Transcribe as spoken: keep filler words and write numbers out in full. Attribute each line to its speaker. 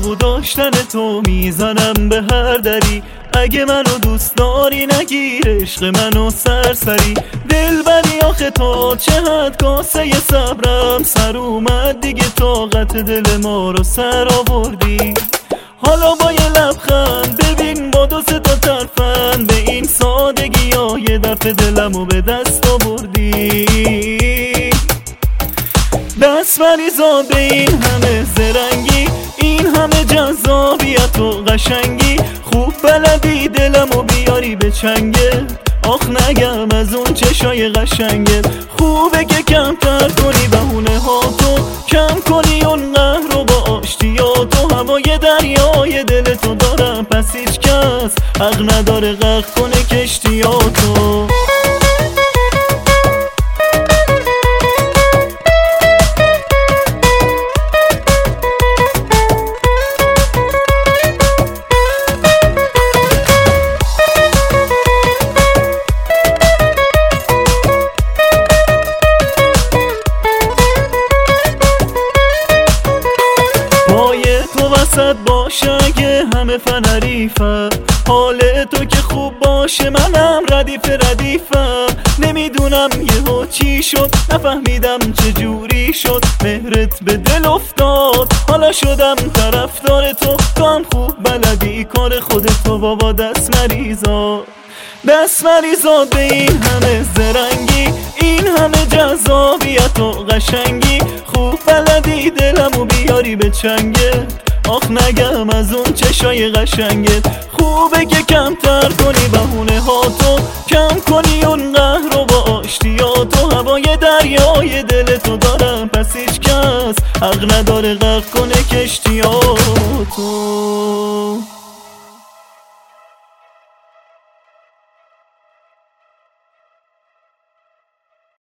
Speaker 1: و داشتن تو میزنم به هر دری. اگه منو دوست داری نگیر عشق منو سرسری. دل بری آخه تا چه حد کاسه صبرم سر اومد دیگه، طاقت دل ما رو سر آوردی. حالا با یه لبخند ببین با دو سه تا ترفند، به این سادگی ها یه دفعه دلمو به دست آوردی. دست مریزاد به این همه زرنگی، این همه جذابیت و قشنگی. خوب بلدی دلمو بیاری به چنگت، آخ نگم از اون چشای قشنگت. خوبه که کمتر کنی بهونه ها تو، کم کنی اون قهر رو با آشتیات و هوای دریای دلتو دارم، پس هیچ کس حق نداره غرق کنه کشتیاتو. وسط باشه اگه همه فنریفم، حال تو که خوب باشه منم ردیف ردیفم. نمیدونم یهو چی شد، نفهمیدم چه جوری شد، مهرت به دل افتاد حالا شدم طرفدار تو. تو هم خوب بلدی کار خودتو بابا، دست مریزاد دست مریزاد به این همه زرنگی، این همه جذابیت و قشنگی. خوب بلدی دلمو بیاری به چنگت، آخ نگم از اون چشای قشنگت. خوبه که کمتر کنی بهونه ها تو، کم کنی اون قهر رو با آشتیات و هوای دریای دلتو دارم، پس هیچ کس حق نداره غرق کنه کشتیاتو.